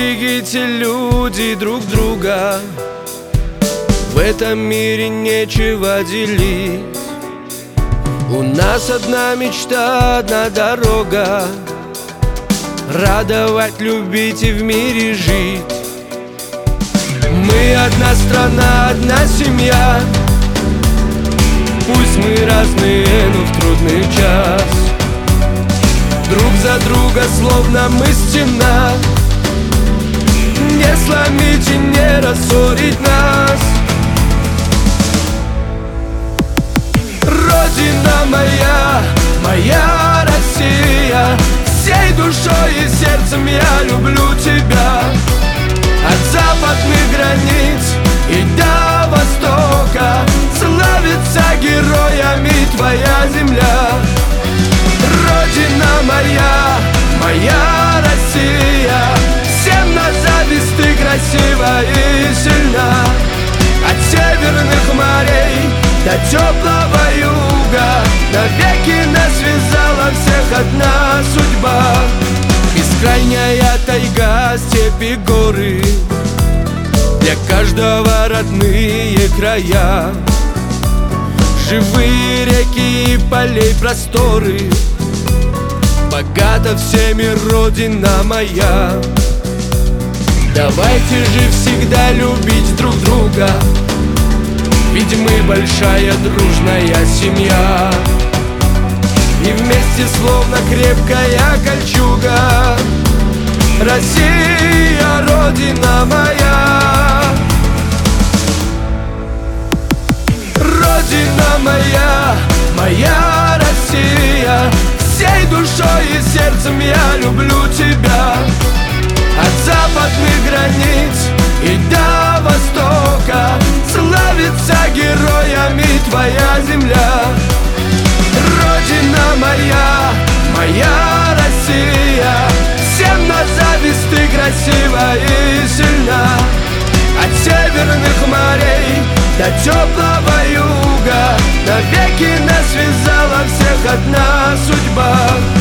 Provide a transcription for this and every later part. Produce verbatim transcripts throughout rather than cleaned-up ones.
Берегите, люди, друг друга. В этом мире нечего делить. У нас одна мечта, одна дорога: радовать, любить и в мире жить. Мы одна страна, одна семья. Пусть мы разные, но в трудный час друг за друга, словно мы стена. Не сломить и не рассорить нас. Родина моя, моя Россия, всей душой и сердцем я люблю тебя. От западных границ и до востока славится героями твоя земля. Родина моя, моя Россия, всем на зависть ты красива и сильна. От северных морей до теплого юга навеки нас связала всех одна судьба. Бескрайняя тайга, степи, горы, для каждого родные края. Живые реки и полей просторы, богата всеми родина моя. Давайте же всегда любить друг друга, ведь мы большая дружная семья. И вместе словно крепкая кольчуга. Россия, родина моя. Родина моя, моя Россия, всей душой и сердцем я люблю тебя. От западных границ и до востока славится героями твоя земля. Родина моя, моя Россия, всем на зависть ты красива и сильна. От северных морей до теплого юга навеки нас связала всех одна судьба.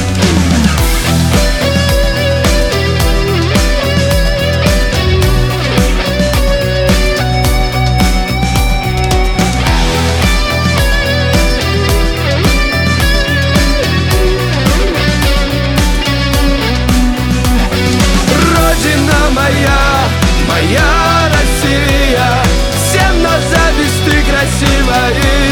Моя, моя Россия, всем на зависть ты красива и